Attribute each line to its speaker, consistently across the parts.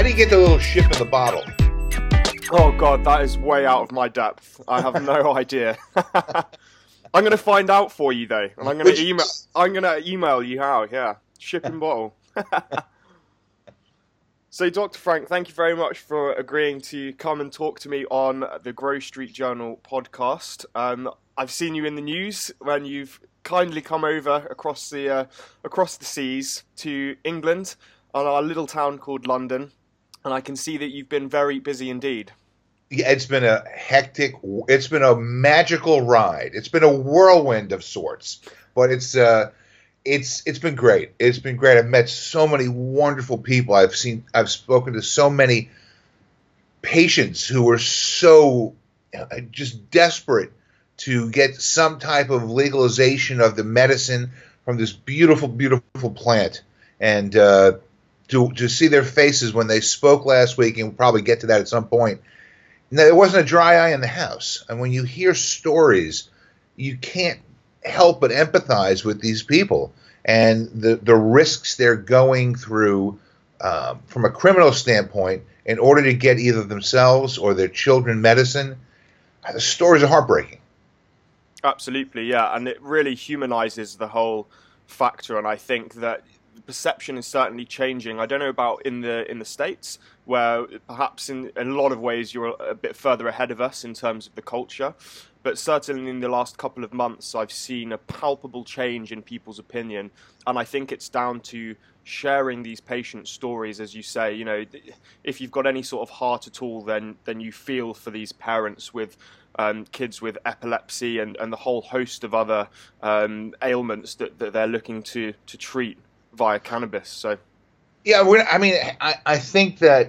Speaker 1: do you get the little ship in the bottle?
Speaker 2: Oh God, that is way out of my depth. I have no idea. I'm gonna find out for you though, and I'm gonna email you how. Yeah, shipping bottle. So, Dr. Frank, thank you very much for agreeing to come and talk to me on the Grove Street Journal podcast. I've seen you in the news when you've kindly come over across the seas to England on our little town called London, and I can see that you've been very busy indeed.
Speaker 1: Yeah, it's been it's been a magical ride. It's been a whirlwind of sorts, but it's been great. It's been great. I've met so many wonderful people. I've spoken to so many patients who were so just desperate to get some type of legalization of the medicine from this beautiful, beautiful plant. And to see their faces when they spoke last week, and we'll probably get to that at some point. Now, there wasn't a dry eye in the house. And when you hear stories, you can't help but empathize with these people and the risks they're going through from a criminal standpoint in order to get either themselves or their children medicine. The stories are heartbreaking.
Speaker 2: Absolutely, yeah, and it really humanizes the whole factor, and I think that the perception is certainly changing. I don't know about in the States, where perhaps in a lot of ways you're a bit further ahead of us in terms of the culture, but certainly in the last couple of months I've seen a palpable change in people's opinion, and I think it's down to sharing these patient stories. As you say, you know, if you've got any sort of heart at all, then you feel for these parents with kids with epilepsy and the whole host of other ailments that they're looking to treat via cannabis. So,
Speaker 1: yeah, I think that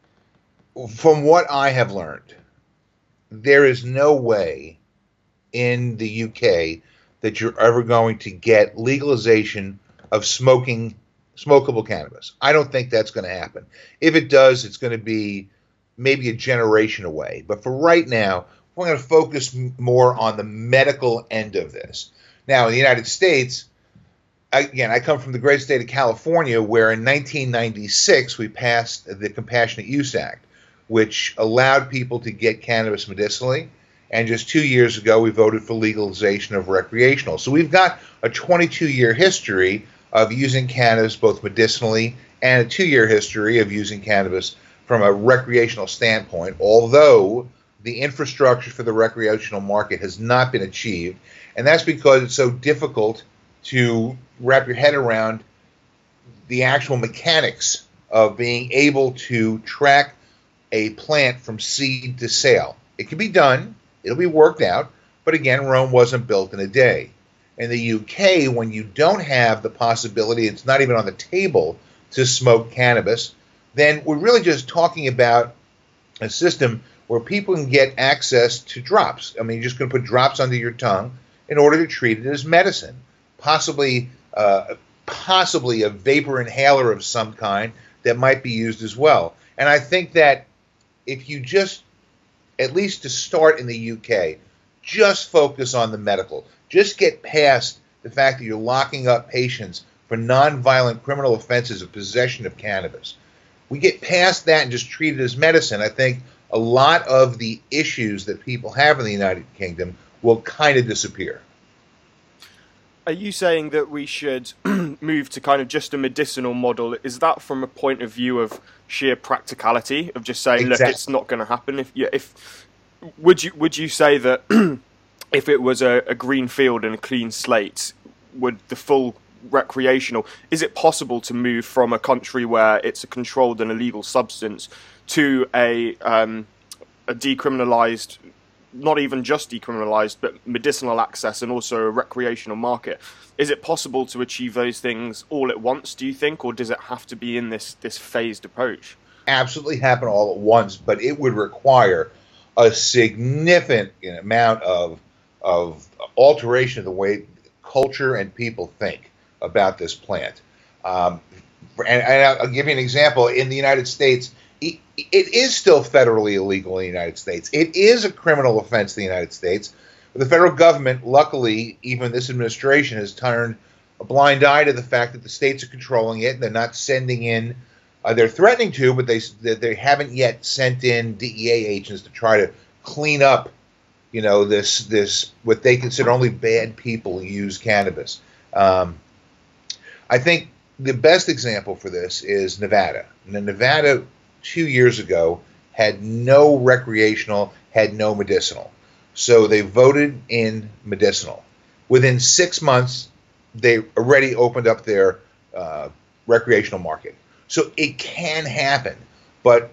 Speaker 1: from what I have learned, there is no way in the UK that you're ever going to get legalization of smokable cannabis. I don't think that's going to happen. If it does, it's going to be maybe a generation away. But for right now, we're going to focus more on the medical end of this. Now, in the United States, again, I come from the great state of California, where in 1996 we passed the Compassionate Use Act, which allowed people to get cannabis medicinally. And just 2 years ago, we voted for legalization of recreational. So we've got a 22-year history of using cannabis both medicinally and a 2-year history of using cannabis from a recreational standpoint, although the infrastructure for the recreational market has not been achieved. And that's because it's so difficult to wrap your head around the actual mechanics of being able to track a plant from seed to sale. It can be done. It'll be worked out. But again, Rome wasn't built in a day. In the UK, when you don't have the possibility, it's not even on the table to smoke cannabis, then we're really just talking about a system where people can get access to drops. I mean, you're just going to put drops under your tongue in order to treat it as medicine, possibly a vapor inhaler of some kind that might be used as well. And I think that if you just, at least to start in the UK, just focus on the medical. Just get past the fact that you're locking up patients for nonviolent criminal offenses of possession of cannabis. We get past that and just treat it as medicine. I think a lot of the issues that people have in the United Kingdom will kind of disappear.
Speaker 2: Are you saying that we should move to kind of just a medicinal model? Is that from a point of view of sheer practicality, of just saying, Look, it's not going to happen? Would you say that if it was a green field and a clean slate, would the full recreational, is it possible to move from a country where it's a controlled and illegal substance to a decriminalized, not even just decriminalized, but medicinal access and also a recreational market? Is it possible to achieve those things all at once, do you think, or does it have to be in this phased approach?
Speaker 1: Absolutely happen all at once, but it would require a significant amount of alteration of the way culture and people think about this plant. And I'll give you an example. In the United States, it is still federally illegal in the United States. It is a criminal offense in the United States. But the federal government, luckily, even this administration has turned a blind eye to the fact that the states are controlling it. They're not sending in They're threatening to, but they haven't yet sent in DEA agents to try to clean up, this what they consider only bad people use cannabis. I think the best example for this is Nevada. Nevada 2 years ago had no recreational, had no medicinal. So they voted in medicinal. Within 6 months, they already opened up their recreational market. So it can happen. But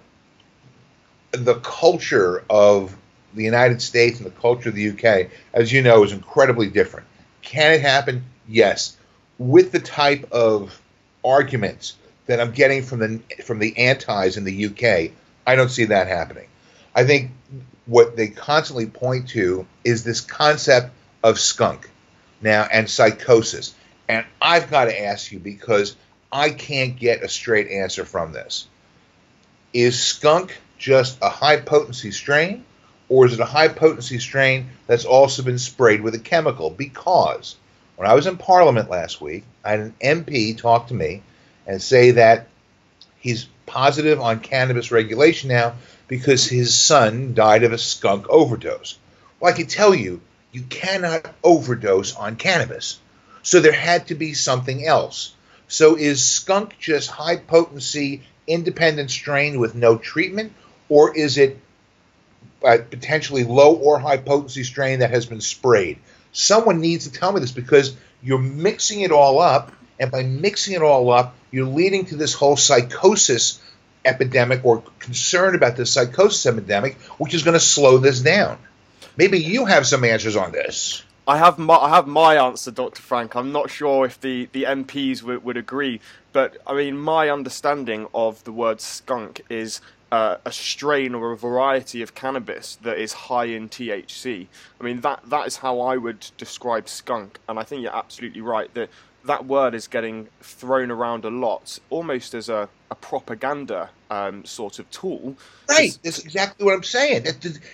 Speaker 1: the culture of the United States and the culture of the UK, as you know, is incredibly different. Can it happen? Yes. With the type of arguments that I'm getting from the antis in the UK, I don't see that happening. I think what they constantly point to is this concept of skunk now and psychosis. And I've got to ask you, because I can't get a straight answer from this. Is skunk just a high potency strain, or is it a high potency strain that's also been sprayed with a chemical? Because when I was in Parliament last week, I had an MP talk to me and say that he's positive on cannabis regulation now because his son died of a skunk overdose. Well, I can tell you, you cannot overdose on cannabis. So there had to be something else. So is skunk just high potency, independent strain with no treatment, or is it potentially low or high potency strain that has been sprayed? Someone needs to tell me this, because you're mixing it all up, and by mixing it all up, you're leading to this whole psychosis epidemic, or concern about this psychosis epidemic, which is going to slow this down. Maybe you have some answers on this.
Speaker 2: I have my answer, Dr. Frank. I'm not sure if the MPs would agree, but I mean, my understanding of the word skunk is a strain or a variety of cannabis that is high in THC. I mean, that is how I would describe skunk, and I think you're absolutely right that word is getting thrown around a lot, almost as a propaganda sort of tool.
Speaker 1: Right, that's exactly what I'm saying.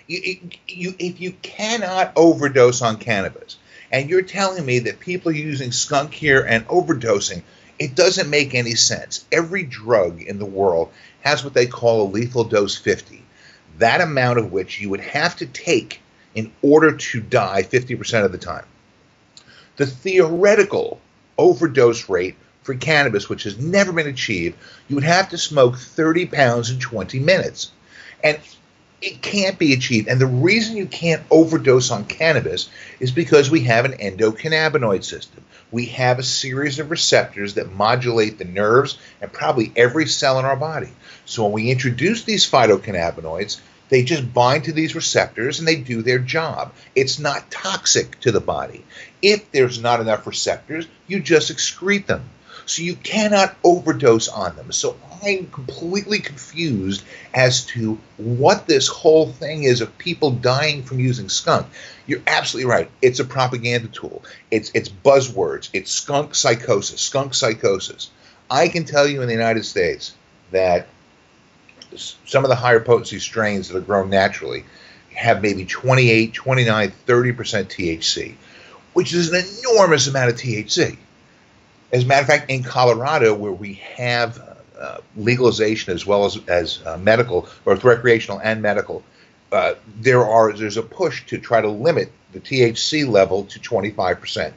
Speaker 1: If you cannot overdose on cannabis, and you're telling me that people are using skunk here and overdosing, it doesn't make any sense. Every drug in the world has what they call a lethal dose 50, that amount of which you would have to take in order to die 50% of the time. The theoretical overdose rate for cannabis, which has never been achieved, you would have to smoke 30 pounds in 20 minutes. And it can't be achieved. And the reason you can't overdose on cannabis is because we have an endocannabinoid system. We have a series of receptors that modulate the nerves and probably every cell in our body. So when we introduce these phytocannabinoids, they just bind to these receptors and they do their job. It's not toxic to the body. If there's not enough receptors, you just excrete them. So you cannot overdose on them. So I'm completely confused as to what this whole thing is of people dying from using skunk. You're absolutely right. It's a propaganda tool. It's buzzwords. It's skunk psychosis, skunk psychosis. I can tell you in the United States that some of the higher potency strains that are grown naturally have maybe 28, 29, 30% THC, which is an enormous amount of THC. As a matter of fact, in Colorado, where we have legalization as well as medical, both recreational and medical, there's a push to try to limit the THC level to 25%.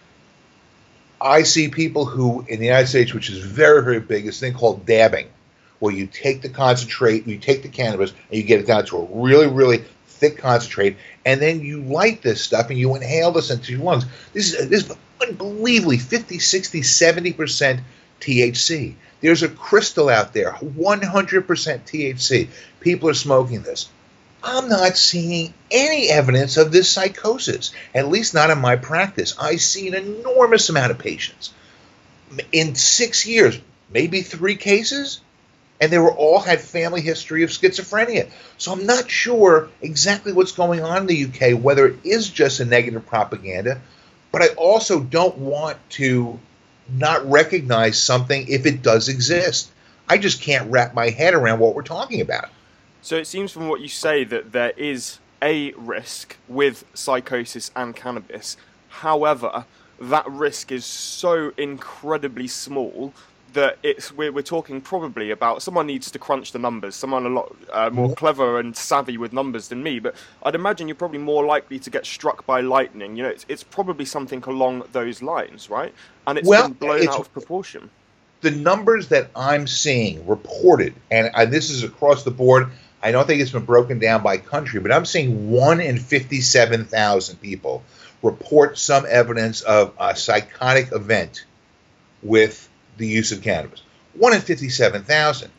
Speaker 1: I see people who, in the United States, which is very, very big, is a thing called dabbing, where you take the concentrate, you take the cannabis, and you get it down to a really, really thick concentrate, and then you light this stuff and you inhale this into your lungs. This is unbelievably 50, 60, 70% THC. There's a crystal out there, 100% THC. People are smoking this. I'm not seeing any evidence of this psychosis, at least not in my practice. I see an enormous amount of patients. In 6 years, maybe 3 cases, and they were all had family history of schizophrenia. So I'm not sure exactly what's going on in the UK, whether it is just a negative propaganda, but I also don't want to not recognize something if it does exist. I just can't wrap my head around what we're talking about.
Speaker 2: So it seems from what you say that there is a risk with psychosis and cannabis. However, that risk is so incredibly small that we're talking probably about someone needs to crunch the numbers, someone a lot more clever and savvy with numbers than me. But I'd imagine you're probably more likely to get struck by lightning. You know, it's probably something along those lines, right? And it's been blown out of proportion.
Speaker 1: The numbers that I'm seeing reported, and this is across the board. I don't think it's been broken down by country, but I'm seeing 1 in 57,000 people report some evidence of a psychotic event with the use of cannabis. 1 in 57,000.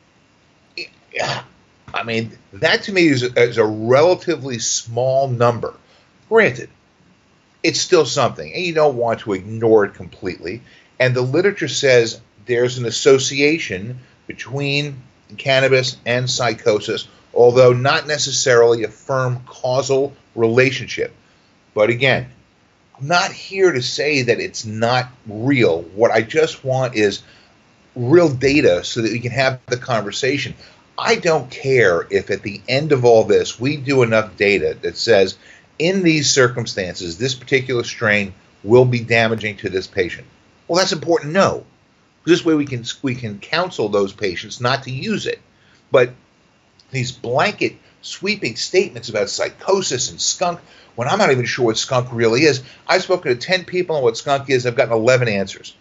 Speaker 1: I mean, that to me is a relatively small number. Granted, it's still something, and you don't want to ignore it completely. And the literature says there's an association between cannabis and psychosis, although not necessarily a firm causal relationship. But again, I'm not here to say that it's not real. What I just want is real data so that we can have the conversation. I don't care if at the end of all this we do enough data that says in these circumstances this particular strain will be damaging to this patient. Well, that's important to know. This way we can counsel those patients not to use it. But these blanket sweeping statements about psychosis and skunk, when I'm not even sure what skunk really is. I've spoken to 10 people on what skunk is. I've gotten 11 answers.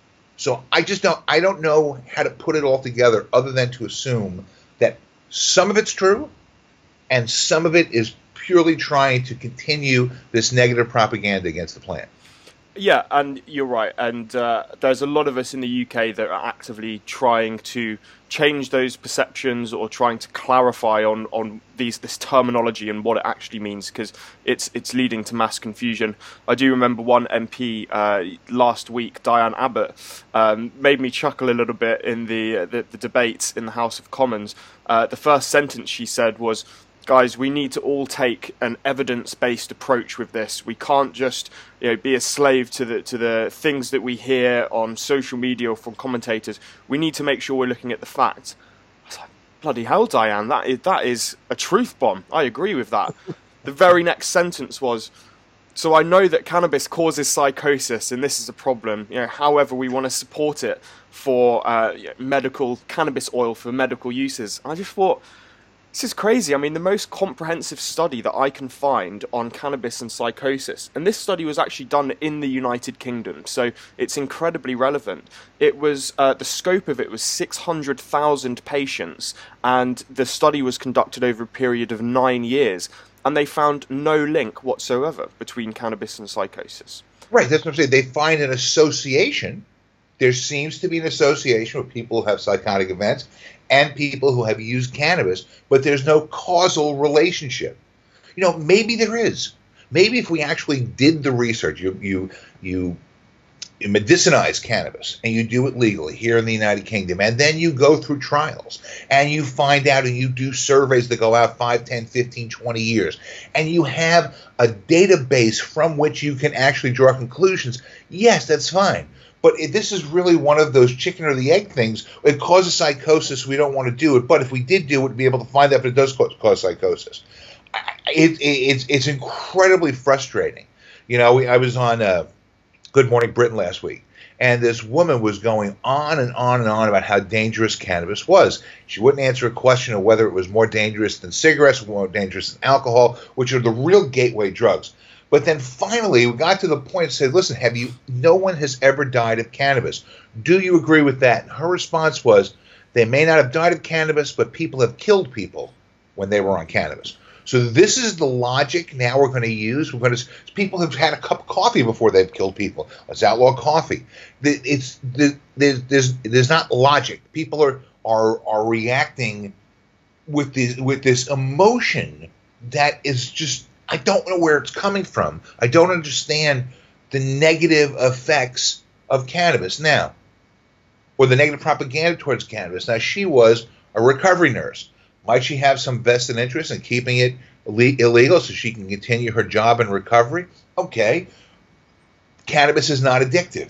Speaker 1: So I don't know how to put it all together other than to assume that some of it's true and some of it is purely trying to continue this negative propaganda against the plant.
Speaker 2: Yeah, and you're right. And there's a lot of us in the UK that are actively trying to change those perceptions or trying to clarify on this terminology and what it actually means, because it's leading to mass confusion. I do remember one MP last week, Diane Abbott, made me chuckle a little bit in the debate in the House of Commons. The first sentence she said was, "Guys, we need to all take an evidence-based approach with this. We can't just, be a slave to the things that we hear on social media or from commentators. We need to make sure we're looking at the facts." I was like, bloody hell, Diane, that is a truth bomb. I agree with that. The very next sentence was, "So I know that cannabis causes psychosis, and this is a problem. However, we want to support it for medical cannabis oil for medical uses." I just thought, this is crazy. I mean, the most comprehensive study that I can find on cannabis and psychosis, and this study was actually done in the United Kingdom, so it's incredibly relevant. It was, the scope of it was 600,000 patients, and the study was conducted over a period of 9 years, and they found no link whatsoever between cannabis and psychosis.
Speaker 1: Right, that's what I'm saying. They find an association. There seems to be an association with people who have psychotic events and people who have used cannabis, but there's no causal relationship. Maybe there is. Maybe if we actually did the research, you medicinize cannabis and you do it legally here in the United Kingdom, and then you go through trials and you find out and you do surveys that go out 5, 10, 15, 20 years, and you have a database from which you can actually draw conclusions. Yes, that's fine. But this is really one of those chicken or the egg things. It causes psychosis. We don't want to do it. But if we did do it, we'd be able to find out if it does cause psychosis. It's incredibly frustrating. I was on Good Morning Britain last week, and this woman was going on and on and on about how dangerous cannabis was. She wouldn't answer a question of whether it was more dangerous than cigarettes or more dangerous than alcohol, which are the real gateway drugs. But then finally, we got to the point and said, listen, no one has ever died of cannabis. Do you agree with that? And her response was, they may not have died of cannabis, but people have killed people when they were on cannabis. So this is the logic now we're going to use. People have had a cup of coffee before they've killed people. Let's outlaw coffee. There's not logic. People are reacting with this emotion that is just, I don't know where it's coming from. I don't understand the negative effects of cannabis now, or the negative propaganda towards cannabis. Now, she was a recovery nurse. Might she have some vested interest in keeping it illegal so she can continue her job in recovery? Okay. Cannabis is not addictive.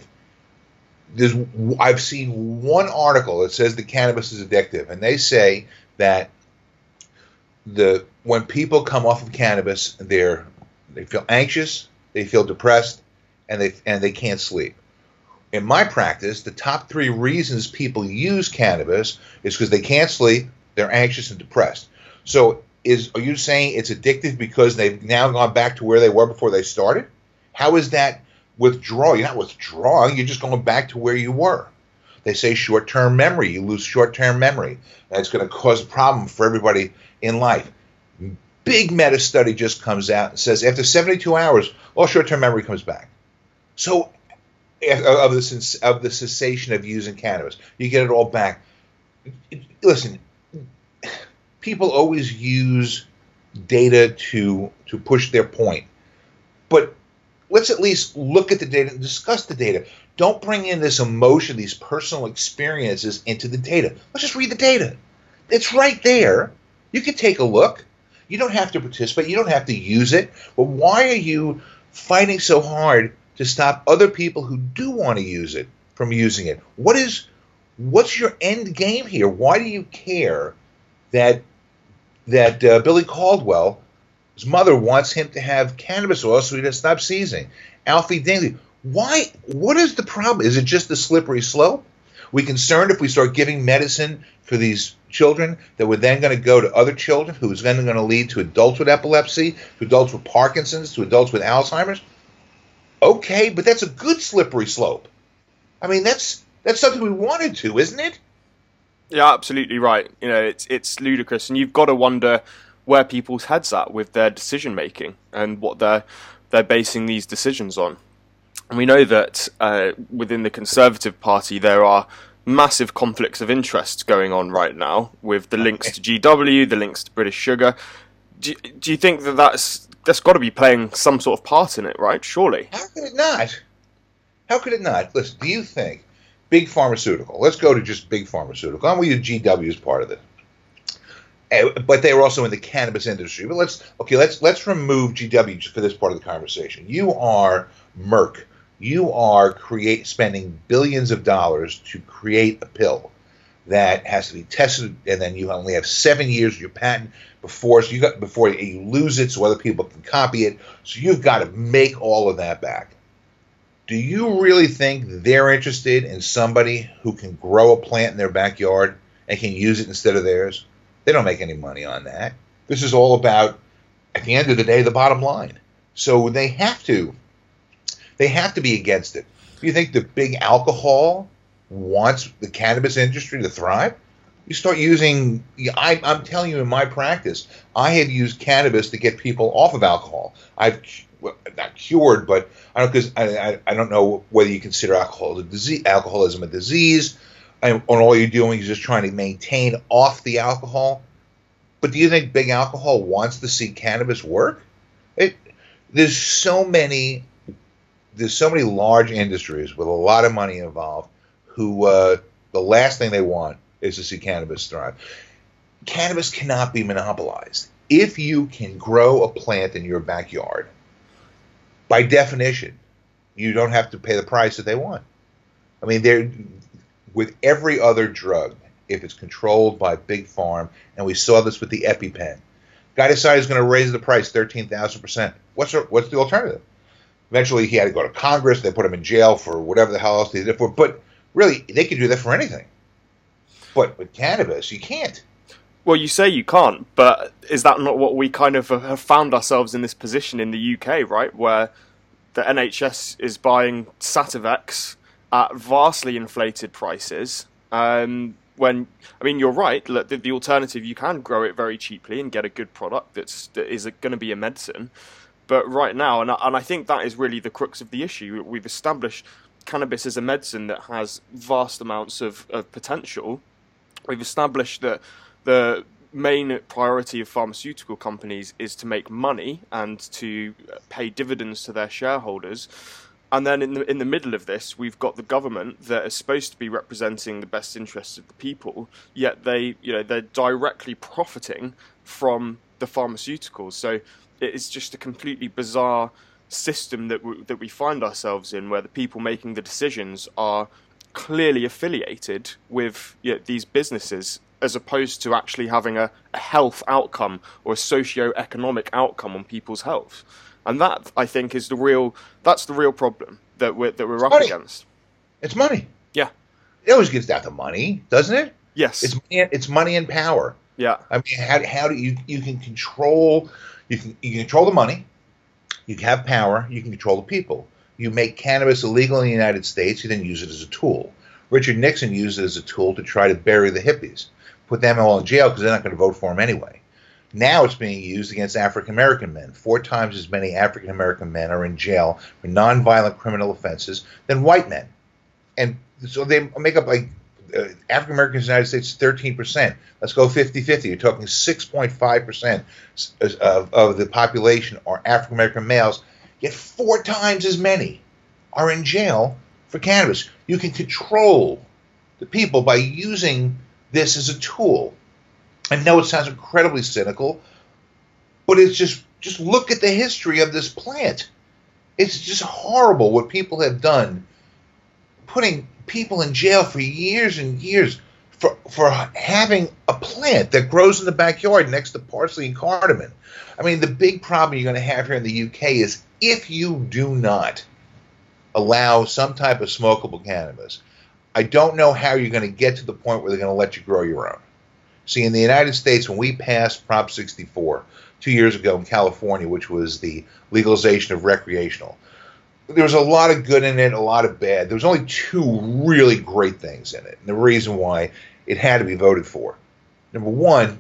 Speaker 1: I've seen one article that says that cannabis is addictive, and they say that when people come off of cannabis, they feel anxious, they feel depressed, and they can't sleep. In my practice, the top three reasons people use cannabis is because they can't sleep, they're anxious and depressed. So are you saying it's addictive because they've now gone back to where they were before they started? How is that withdrawal? You're not withdrawing, you're just going back to where you were. They say short-term memory. You lose short-term memory. That's going to cause a problem for everybody in life. Big meta study just comes out and says after 72 hours, all short-term memory comes back. So of the cessation of using cannabis, you get it all back. Listen, people always use data to push their point, but let's at least look at the data and discuss the data. Don't bring in this emotion, these personal experiences into the data. Let's just read the data. It's right there. You can take a look. You don't have to participate. You don't have to use it. But why are you fighting so hard to stop other people who do want to use it from using it? What's your end game here? Why do you care that Billy Caldwell, his mother wants him to have cannabis oil so he doesn't stop seizing? Alfie Dingley. Why? What is the problem? Is it just the slippery slope? We concerned if we start giving medicine for these children that we're then going to go to other children who's then going to lead to adults with epilepsy, to adults with Parkinson's, to adults with Alzheimer's? Okay, but that's a good slippery slope. I mean, that's something we wanted to, isn't it?
Speaker 2: Yeah, absolutely right. You know, it's ludicrous, and you've got to wonder where people's heads at with their decision making and what they're basing these decisions on. And we know that within the Conservative Party there are massive conflicts of interest going on right now with the links to GW, the links to British Sugar. Do you think that's got to be playing some sort of part in it, right? Surely.
Speaker 1: How could it not? How could it not? Listen, do you think Big Pharmaceutical, let's go to just Big Pharmaceutical. I'm going to use GW as part of it. But they were also in the cannabis industry. But let's remove GW just for this part of the conversation. You are Merck. You are spending billions of dollars to create a pill that has to be tested, and then you only have 7 years of your patent before you lose it, so other people can copy it. So you've got to make all of that back. Do you really think they're interested in somebody who can grow a plant in their backyard and can use it instead of theirs? They don't make any money on that. This is all about, at the end of the day, the bottom line. So they have to be against it. Do you think the big alcohol wants the cannabis industry to thrive? You start using, I'm telling you in my practice, I have used cannabis to get people off of alcohol. I've not cured, but I don't know whether you consider alcoholism a disease, and all you're doing is just trying to maintain off the alcohol. But do you think big alcohol wants to see cannabis work? There's so many large industries with a lot of money involved who the last thing they want is to see cannabis thrive. Cannabis cannot be monopolized. If you can grow a plant in your backyard, by definition, you don't have to pay the price that they want. I mean, with every other drug, if it's controlled by Big Pharma, and we saw this with the EpiPen, guy decided he's going to raise the price 13,000%. What's the alternative? Eventually, he had to go to Congress. They put him in jail for whatever the hell else they did it for. But really, they could do that for anything. But with cannabis, you can't.
Speaker 2: Well, you say you can't, but is that not what we kind of have found ourselves in this position in the UK, right? Where the NHS is buying Sativex at vastly inflated prices. When, I mean, you're right, the alternative, you can grow it very cheaply and get a good product that is going to be a medicine. But right now, and I think that is really the crux of the issue, we've established cannabis as a medicine that has vast amounts of potential. We've established that the main priority of pharmaceutical companies is to make money and to pay dividends to their shareholders. And then in the middle of this, we've got the government that is supposed to be representing the best interests of the people, yet they're directly profiting from the pharmaceuticals. So it is just a completely bizarre system that we find ourselves in, where the people making the decisions are clearly affiliated with these businesses, as opposed to actually having a health outcome or a socio-economic outcome on people's health. And that, I think, is the real problem that we're up against.
Speaker 1: It's money.
Speaker 2: Yeah.
Speaker 1: It always gets down to money, doesn't it?
Speaker 2: Yes.
Speaker 1: It's money and power.
Speaker 2: Yeah.
Speaker 1: I mean, how do you can control you can control the money, you have power, you can control the people. You make cannabis illegal in the United States, you then use it as a tool. Richard Nixon used it as a tool to try to bury the hippies, put them all in jail because they're not going to vote for him anyway. Now it's being used against African American men. 4 times as many African American men are in jail for nonviolent criminal offenses than white men. And so they make up like African Americans in the United States 13%. Let's go 50-50. You're talking 6.5% of the population are African American males, yet 4 times as many are in jail for cannabis. You can control the people by using this as a tool. I know it sounds incredibly cynical, but it's just look at the history of this plant. It's just horrible what people have done, putting people in jail for years and years for having a plant that grows in the backyard next to parsley and cardamom. I mean, the big problem you're going to have here in the UK is if you do not allow some type of smokable cannabis, I don't know how you're going to get to the point where they're going to let you grow your own. See, in the United States, when we passed Prop 64 2 years ago in California, which was the legalization of recreational, there was a lot of good in it, a lot of bad. There was only 2 really great things in it, and the reason why it had to be voted for. Number one,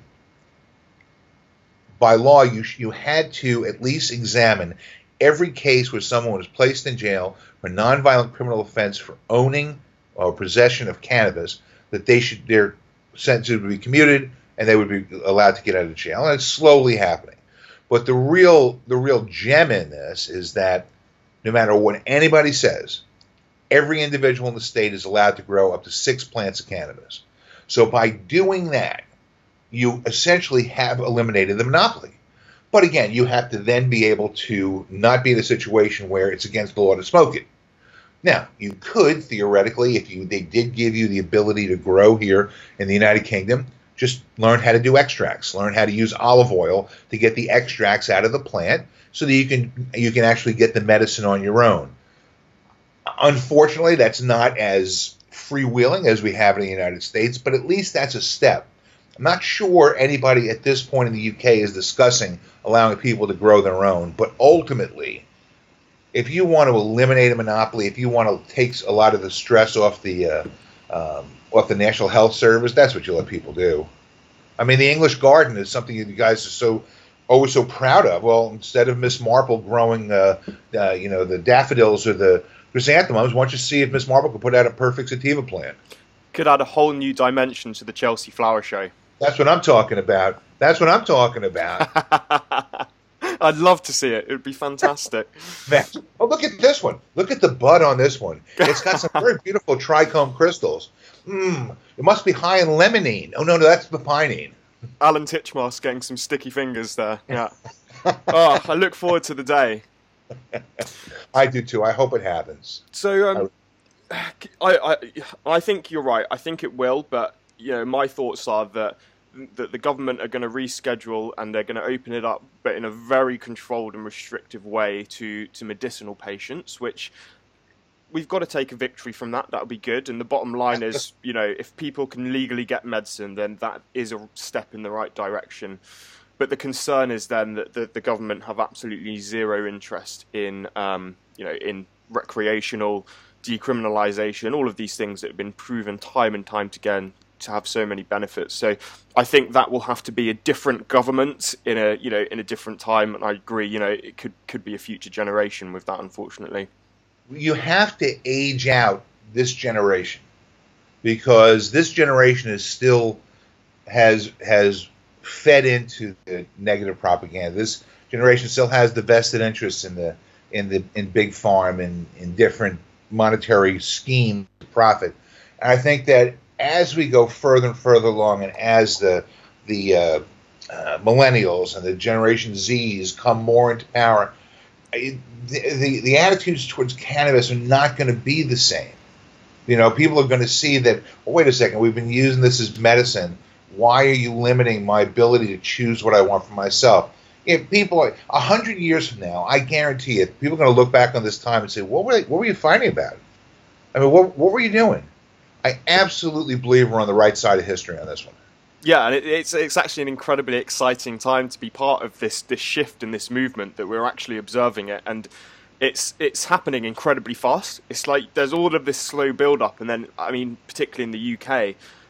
Speaker 1: by law, you had to at least examine every case where someone was placed in jail for nonviolent criminal offense for owning or possession of cannabis, that their sentences would be commuted and they would be allowed to get out of jail. And it's slowly happening. But the real gem in this is that no matter what anybody says, every individual in the state is allowed to grow up to 6 plants of cannabis. So by doing that, you essentially have eliminated the monopoly. But again, you have to then be able to not be in a situation where it's against the law to smoke it. Now, you could theoretically, if they did give you the ability to grow here in the United Kingdom, just learn how to do extracts, learn how to use olive oil to get the extracts out of the plant so that you can actually get the medicine on your own. Unfortunately, that's not as freewheeling as we have in the United States, but at least that's a step. I'm not sure anybody at this point in the UK is discussing allowing people to grow their own, but ultimately, if you want to eliminate a monopoly, if you want to take a lot of the stress off the National Health Service, that's what you let people do. I mean, the English garden is something you guys are always so proud of. Well, instead of Miss Marple growing, the daffodils or the chrysanthemums, why don't you see if Miss Marple could put out a perfect sativa plant?
Speaker 2: Could add a whole new dimension to the Chelsea Flower Show.
Speaker 1: That's what I'm talking about.
Speaker 2: I'd love to see it. It would be fantastic.
Speaker 1: Oh, look at this one. Look at the bud on this one. It's got some very beautiful trichome crystals. It must be high in limonene. Oh, no, that's the pinene.
Speaker 2: Alan Titchmarsh getting some sticky fingers there. Yeah. Oh, I look forward to the day.
Speaker 1: I do too. I hope it happens.
Speaker 2: So, I think you're right. I think it will, but my thoughts are that the government are going to reschedule and they're going to open it up, but in a very controlled and restrictive way to medicinal patients, which we've got to take a victory from that. That would be good. And the bottom line is, if people can legally get medicine, then that is a step in the right direction. But the concern is then that the government have absolutely zero interest in, in recreational decriminalization, all of these things that have been proven time and time again to have so many benefits. So I think that will have to be a different government in a different time. And I agree, it could be a future generation with that, unfortunately.
Speaker 1: You have to age out this generation because this generation is still has fed into the negative propaganda. This generation still has the vested interests in big farm and in different monetary schemes to profit. And I think that as we go further and further along, and as the millennials and the Generation Zs come more into power, the attitudes towards cannabis are not going to be the same. People are going to see that, wait a second, we've been using this as medicine. Why are you limiting my ability to choose what I want for myself? If people, 100 years from now, I guarantee it, people are going to look back on this time and say, what were you fighting about? I mean, what were you doing? I absolutely believe we're on the right side of history on this one.
Speaker 2: Yeah, and it's actually an incredibly exciting time to be part of this shift in this movement that we're actually observing it, and it's happening incredibly fast. It's like there's all of this slow build up, and then I mean, particularly in the UK,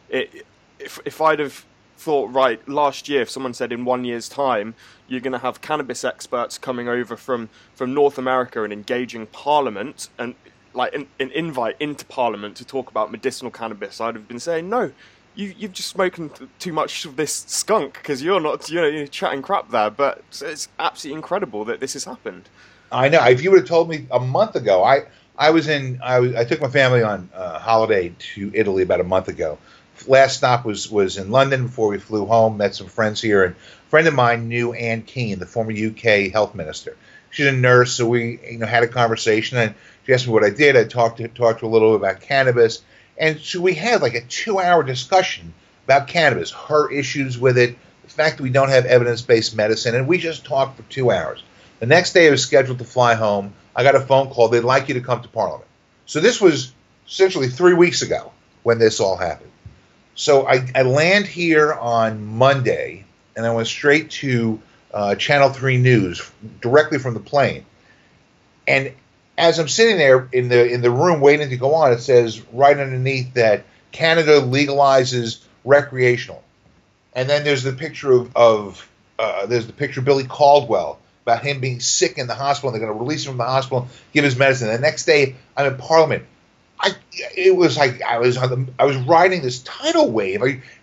Speaker 2: if I'd have thought right last year, if someone said in 1 year's time you're going to have cannabis experts coming over from North America and engaging Parliament and like an invite into Parliament to talk about medicinal cannabis, I'd have been saying no. You've just spoken too much of this skunk because you're not, you're chatting crap there. But it's absolutely incredible that this has happened.
Speaker 1: I know. If you would have told me a month ago, I took my family on holiday to Italy about a month ago. Last stop was in London before we flew home. Met some friends here, and a friend of mine knew Anne Keane, the former UK health minister. She's a nurse, so we had a conversation, and she asked me what I did. I talked to her a little bit about cannabis. And so we had like a 2-hour discussion about cannabis, her issues with it, the fact that we don't have evidence-based medicine, and we just talked for 2 hours. The next day I was scheduled to fly home. I got a phone call. They'd like you to come to Parliament. So this was essentially 3 weeks ago when this all happened. So I land here on Monday, and I went straight to Channel 3 News directly from the plane. And as I'm sitting there in the room waiting to go on, it says right underneath that Canada legalizes recreational, and then there's the picture of Billy Caldwell about him being sick in the hospital. And they're going to release him from the hospital, give his medicine. The next day, I'm in Parliament. It was like I was riding this tidal wave.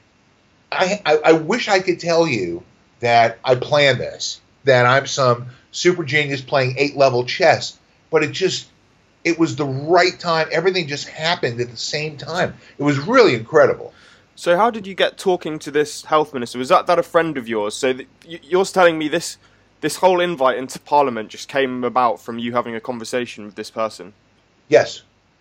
Speaker 1: I wish I could tell you that I planned this, that I'm some super genius playing 8-level chess. But it was the right time. Everything just happened at the same time. It was really incredible.
Speaker 2: So how did you get talking to this health minister? Was that a friend of yours? So you're telling me this whole invite into Parliament just came about from you having a conversation with this person?
Speaker 1: Yes.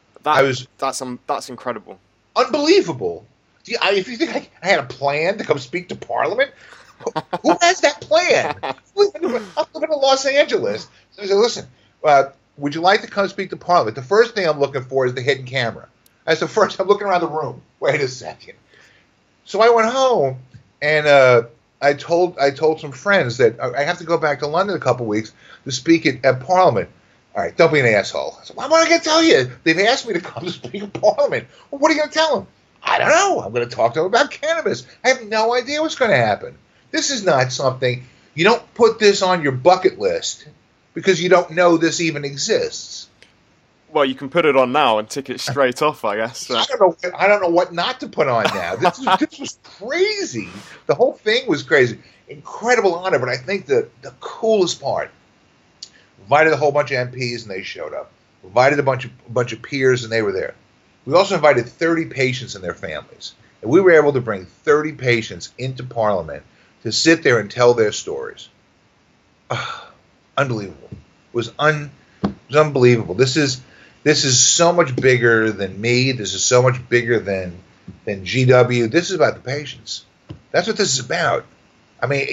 Speaker 2: That's incredible.
Speaker 1: Unbelievable. If you think I had a plan to come speak to Parliament, who has that plan? I'm living in Los Angeles. So I said, listen, would you like to come speak to Parliament? The first thing I'm looking for is the hidden camera. That's the first. I'm looking around the room. Wait a second. So I went home, and I told some friends that I have to go back to London a couple weeks to speak at Parliament. All right, don't be an asshole. I said, well, what am I going to tell you? They've asked me to come to speak at Parliament. Well, what are you going to tell them? I don't know. I'm going to talk to them about cannabis. I have no idea what's going to happen. This is not something, you don't put this on your bucket list because you don't know this even exists.
Speaker 2: Well, you can put it on now and tick it straight off, I guess.
Speaker 1: I don't know what not to put on now. This was crazy. The whole thing was crazy. Incredible honor, but I think the coolest part, invited a whole bunch of MPs and they showed up. Invited a bunch of peers and they were there. We also invited 30 patients and their families. And we were able to bring 30 patients into Parliament to sit there and tell their stories. Unbelievable. It was unbelievable. This is so much bigger than me. This is so much bigger than GW. This is about the patients. That's what this is about. I mean,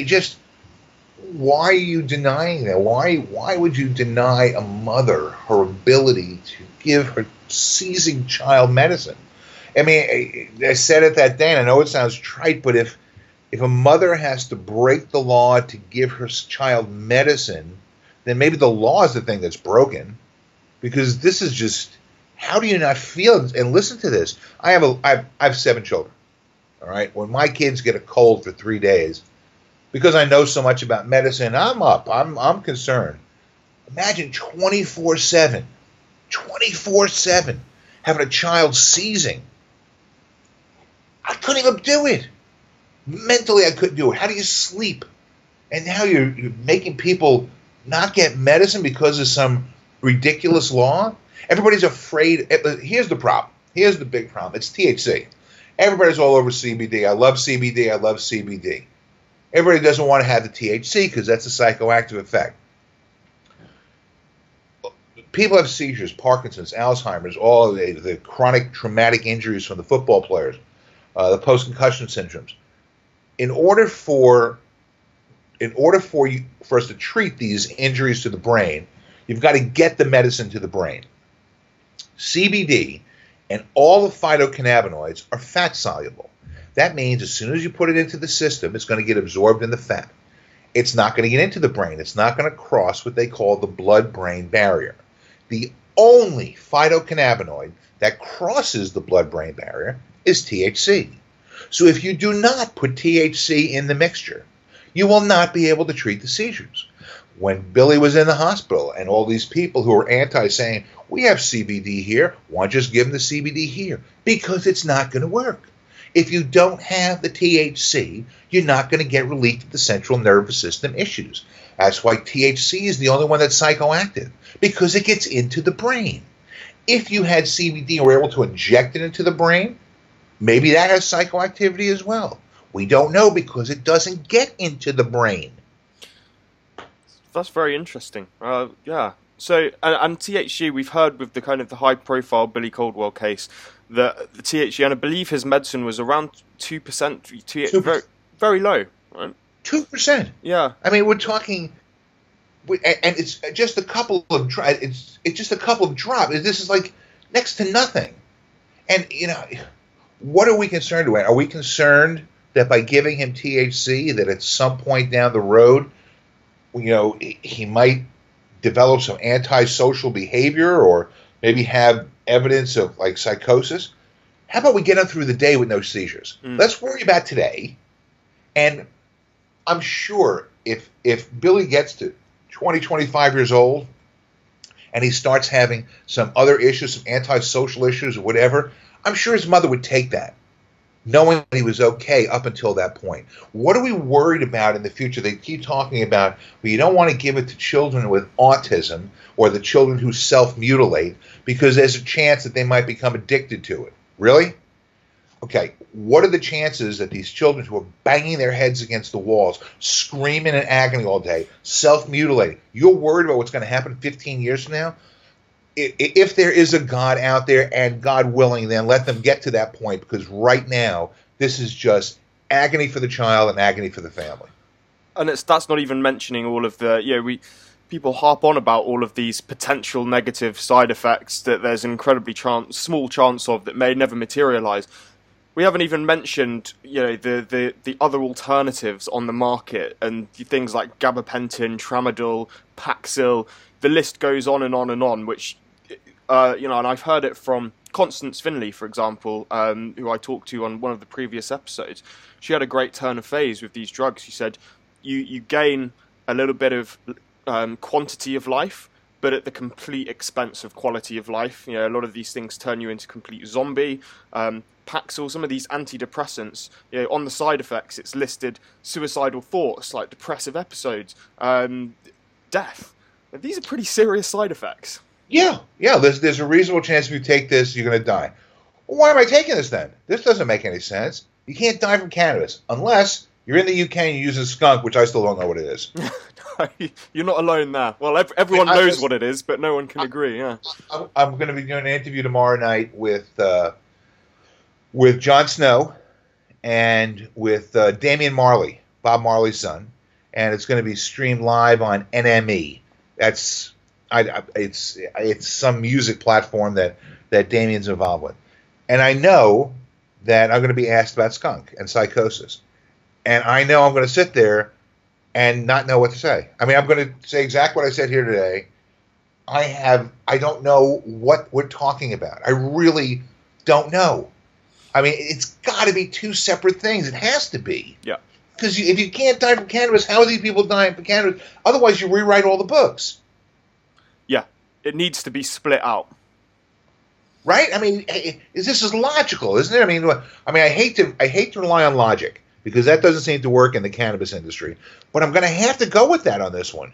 Speaker 1: why are you denying that? Why would you deny a mother her ability to give her seizing child medicine? I mean, I said it that day, and I know it sounds trite, but if a mother has to break the law to give her child medicine, then maybe the law is the thing that's broken. Because this is just, how do you not feel? And listen to this. I have 7 children. All right. When my kids get a cold for 3 days, because I know so much about medicine, I'm up. I'm concerned. Imagine 24/7 having a child seizing. I couldn't even do it. Mentally, I couldn't do it. How do you sleep? And now you're making people not get medicine because of some ridiculous law. Everybody's afraid. Here's the problem. Here's the big problem. It's THC. Everybody's all over CBD. I love CBD. I love CBD. Everybody doesn't want to have the THC because that's a psychoactive effect. People have seizures, Parkinson's, Alzheimer's, all the chronic traumatic injuries from the football players, the post-concussion syndromes. In order for us to treat these injuries to the brain, you've got to get the medicine to the brain. CBD And all the phytocannabinoids are fat soluble. That means as soon as you put it into the system, it's going to get absorbed in the fat. It's not going to get into the brain. It's not going to cross what they call the blood-brain barrier. The only phytocannabinoid that crosses the blood-brain barrier is THC. So if you do not put THC in the mixture, you will not be able to treat the seizures. When Billy was in the hospital and all these people who were anti saying, we have CBD here, why don't you just give them the CBD here? Because it's not going to work. If you don't have the THC, you're not going to get relief of the central nervous system issues. That's why THC is the only one that's psychoactive, because it gets into the brain. If you had CBD and were able to inject it into the brain, maybe that has psychoactivity as well. We don't know because it doesn't get into the brain.
Speaker 2: That's very interesting. Yeah. So, and THC, we've heard with the kind of the high-profile Billy Caldwell case that the THC, and I believe his medicine was around 2%, very, very low, right?
Speaker 1: 2%.
Speaker 2: Yeah.
Speaker 1: I mean, we're talking, and it's just a couple of it's just a couple of drops. This is like next to nothing. And what are we concerned about? Are we concerned that by giving him THC, that at some point down the road, he might develop some antisocial behavior or maybe have evidence of like psychosis? How about we get him through the day with no seizures? Let's worry about today. And I'm sure if Billy gets to 20, 25 years old and he starts having some other issues, some antisocial issues or whatever, I'm sure his mother would take that, knowing he was okay up until that point. What are we worried about in the future? They keep talking about, well, you don't want to give it to children with autism or the children who self-mutilate because there's a chance that they might become addicted to it. Really? Okay, what are the chances that these children who are banging their heads against the walls, screaming in agony all day, self-mutilating, you're worried about what's going to happen 15 years from now? If there is a God out there, and God willing, then let them get to that point, because right now this is just agony for the child and agony for the family.
Speaker 2: And that's not even mentioning all of the people harp on about all of these potential negative side effects that there's an incredibly small chance of that may never materialize. We haven't even mentioned the other alternatives on the market, and things like gabapentin, tramadol, Paxil. The list goes on and on and on, which and I've heard it from Constance Finley, for example, who I talked to on one of the previous episodes. She had a great turn of phrase with these drugs. She said, you gain a little bit of quantity of life, but at the complete expense of quality of life. A lot of these things turn you into complete zombie. Paxil, some of these antidepressants, on the side effects, it's listed suicidal thoughts, like depressive episodes, death. These are pretty serious side effects.
Speaker 1: Yeah. There's a reasonable chance if you take this, you're going to die. Well, why am I taking this then? This doesn't make any sense. You can't die from cannabis unless you're in the UK and you use a skunk, which I still don't know what it is.
Speaker 2: You're not alone there. Well, everyone knows what it is, but no one can agree. Yeah.
Speaker 1: I'm going to be doing an interview tomorrow night with Jon Snow and with Damian Marley, Bob Marley's son, and it's going to be streamed live on NME. It's some music platform that Damien's involved with. And I know that I'm going to be asked about skunk and psychosis. And I know I'm going to sit there and not know what to say. I mean, I'm going to say exactly what I said here today. I don't know what we're talking about. I really don't know. I mean, it's got to be two separate things. It has to be.
Speaker 2: Yeah.
Speaker 1: Because if you can't die from cannabis, how are these people dying from cannabis? Otherwise, you rewrite all the books.
Speaker 2: Yeah, it needs to be split out.
Speaker 1: Right? I mean, this is logical, isn't it? I mean, I hate to rely on logic because that doesn't seem to work in the cannabis industry. But I'm going to have to go with that on this one.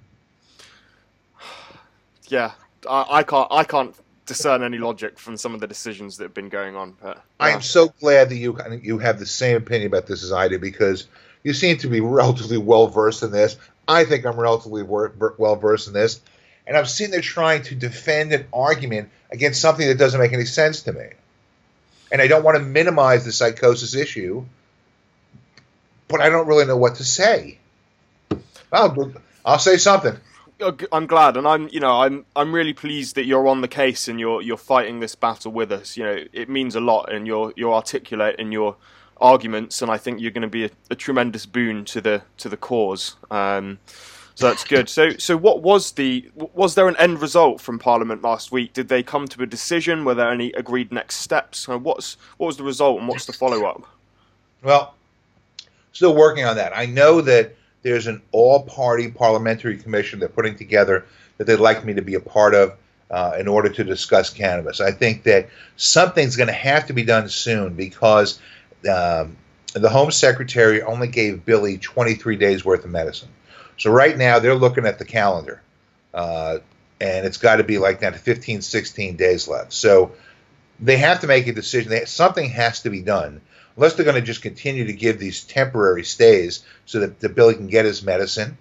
Speaker 2: Yeah, I can't discern any logic from some of the decisions that have been going on. But
Speaker 1: I am so glad that you have the same opinion about this as I do, because you seem to be relatively well versed in this. I think I'm relatively well versed in this, and I'm sitting there trying to defend an argument against something that doesn't make any sense to me. And I don't want to minimize the psychosis issue, but I don't really know what to say. I'll say something.
Speaker 2: I'm glad, and I'm really pleased that you're on the case and you're fighting this battle with us. It means a lot, and you're articulate in your arguments, and I think you're going to be a tremendous boon to the cause. So that's good. So what was there an end result from Parliament last week? Did they come to a decision? Were there any agreed next steps? What was the result, and what's the follow up?
Speaker 1: Well, still working on that. I know that there's an all-party parliamentary commission they're putting together that they'd like me to be a part of in order to discuss cannabis. I think that something's going to have to be done soon because the Home Secretary only gave Billy 23 days worth of medicine. So right now they're looking at the calendar, and it's got to be like that, 15, 16 days left. So they have to make a decision. Something has to be done. Unless they're going to just continue to give these temporary stays so that the Billy can get his medicine.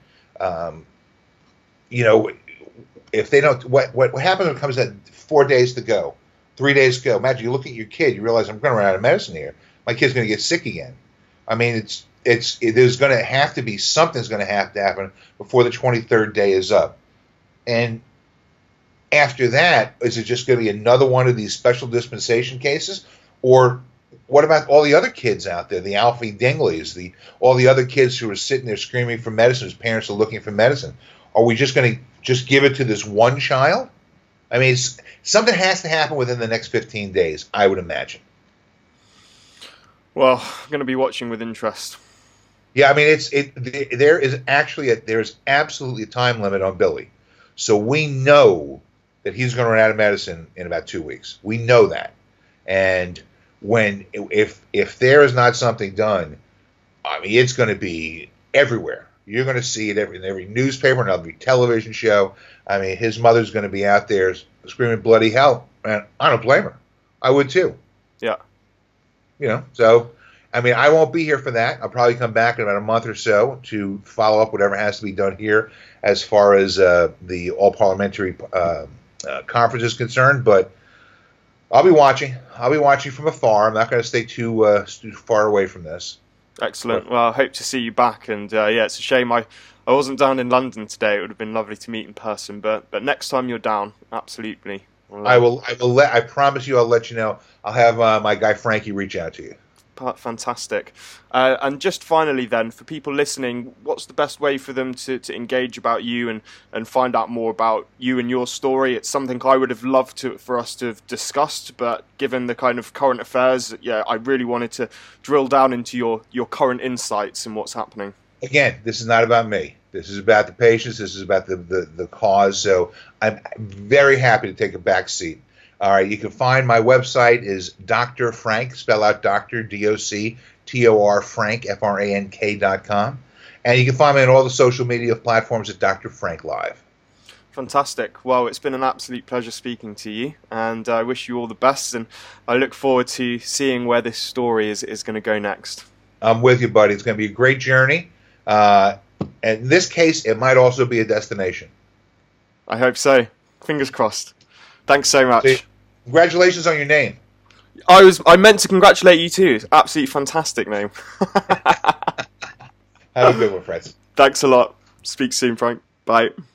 Speaker 1: If they don't, what happens when it comes at 4 days to go, 3 days to go? Imagine you look at your kid, you realize I'm going to run out of medicine here. My kid's going to get sick again. I mean, there's going to have to be something's going to have to happen before the 23rd day is up. And after that, is it just going to be another one of these special dispensation cases, or what about all the other kids out there, the Alfie Dingleys, all the other kids who are sitting there screaming for medicine, whose parents are looking for medicine? Are we just going to just give it to this one child? I mean, something has to happen within the next 15 days, I would imagine.
Speaker 2: Well, I'm going to be watching with interest.
Speaker 1: Yeah, I mean, there's absolutely a time limit on Billy. So we know that he's going to run out of medicine in about 2 weeks. We know that. And if there is not something done, I mean, it's going to be everywhere. You're going to see it in every newspaper and every television show. I mean, his mother's going to be out there screaming bloody hell. And I don't blame her. I would too.
Speaker 2: Yeah.
Speaker 1: So, I mean, I won't be here for that. I'll probably come back in about a month or so to follow up whatever has to be done here as far as the all-parliamentary conference is concerned. But I'll be watching. I'll be watching from afar. I'm not going to stay too far away from this. Excellent.
Speaker 2: Well, I hope to see you back. And it's a shame I wasn't down in London today. It would have been lovely to meet in person. But next time you're down, absolutely.
Speaker 1: I will. I promise you. I'll let you know. I'll have my guy Frankie reach out to you.
Speaker 2: Fantastic. And just finally then, for people listening, what's the best way for them to engage about you and find out more about you and your story? It's something I would have loved for us to have discussed, but given the kind of current affairs, I really wanted to drill down into your current insights and what's happening.
Speaker 1: Again, this is not about me. This is about the patients. This is about the cause. So I'm very happy to take a back seat. All right, you can find my website is Dr. Frank, spell out Dr. D-O-C-T-O-R Frank, Frank.com. And you can find me on all the social media platforms at Dr. Frank Live.
Speaker 2: Fantastic. Well, it's been an absolute pleasure speaking to you, and I wish you all the best, and I look forward to seeing where this story is going to go next.
Speaker 1: I'm with you, buddy. It's going to be a great journey. And in this case, it might also be a destination.
Speaker 2: I hope so. Fingers crossed. Thanks so much.
Speaker 1: See, congratulations on your name.
Speaker 2: I meant to congratulate you too. It's absolutely fantastic name.
Speaker 1: Have a good one, friends.
Speaker 2: Thanks a lot. Speak soon, Frank. Bye.